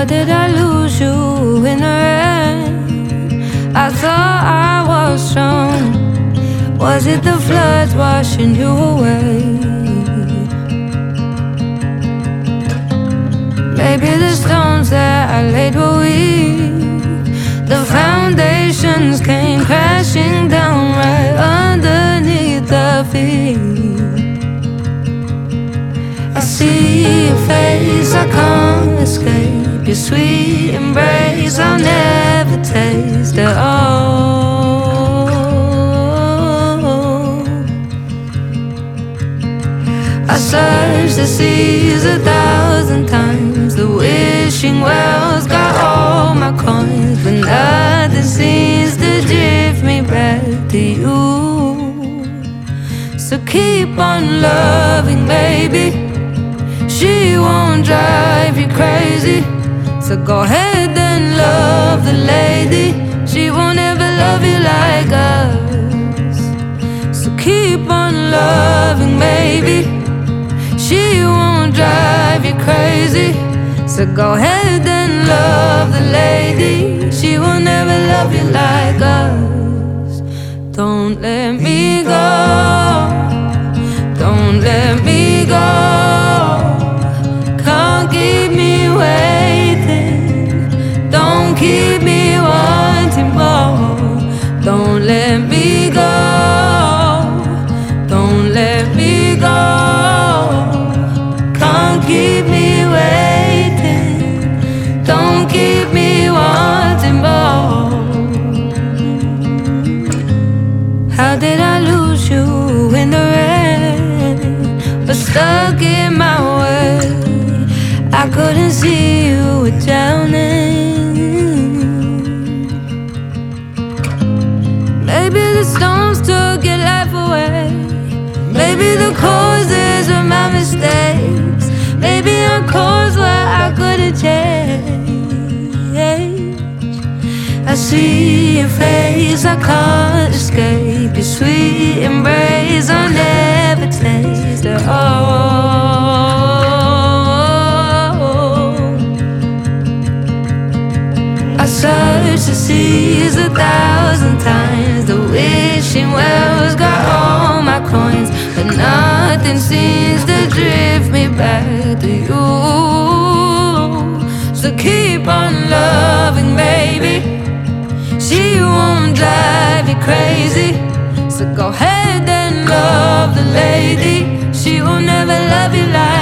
How did I lose you in the rain? I thought I was strong. Was it the floods washing you away? Maybe the stones that I laid were weak. The foundations came crashing down right underneath the feet. I see your face, I can't escape your sweet embrace. I'll never taste it all. I searched the seas 1,000 times. The wishing wells got all my coins, but nothing seems to drift me back to you. So keep on loving, baby. She won't drive you crazy. So go ahead and love the lady. She won't ever love you like us. So keep on loving, baby. She won't drive you crazy. So go ahead and love the lady. She will never love you like us. Don't let me go. Don't let me go. Can't keep me waiting. Don't keep me wanting more. Don't let me go. Don't let me go. Can't keep me waiting. Don't keep me wanting more. How did I lose you in the rain? Was stuck in my way. I couldn't see you were drowning. Maybe the storms took your life away. Maybe the causes were my mistakes. Maybe I'm caused what I couldn't change. I see your face, I can't escape your sweet embrace. I'll never taste it all. I searched the seas 1,000 times. The wishing wells got all my coins, but nothing seems to drift me back to you. So keep on loving, baby. She won't drive you crazy. So go ahead and love the lady. She will never love you like